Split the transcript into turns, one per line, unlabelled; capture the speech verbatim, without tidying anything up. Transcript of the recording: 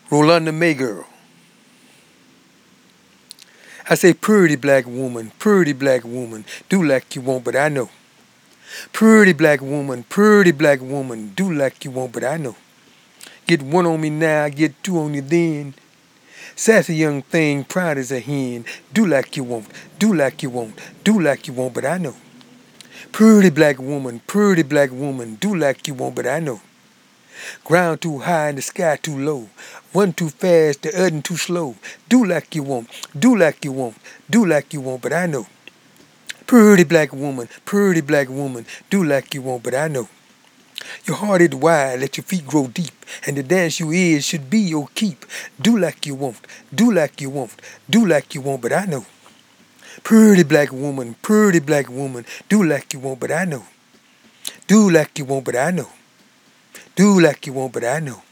Rolanda May girl. I say, pretty black woman, pretty black woman, do like you want, but I know. Pretty black woman, pretty black woman, do like you want, but I know. Get one on me now, get two on you then. Sassy young thing, proud as a hen. Do like you want, do like you want, do like you want, but I know. Pretty black woman, pretty black woman, do like you want, but I know. Ground too high and the sky too low. One too fast, the other too slow. Do like you want, do like you want, do like you want, but I know. Pretty black woman, pretty black woman, do like you want, but I know. Your heart is wide, let your feet grow deep, and the dance you is should be your keep. Do like you want, do like you want, do like you want, but I know. Pretty black woman, pretty black woman, do like you want, but I know. Do like you want, but I know. Do like you want, but I know.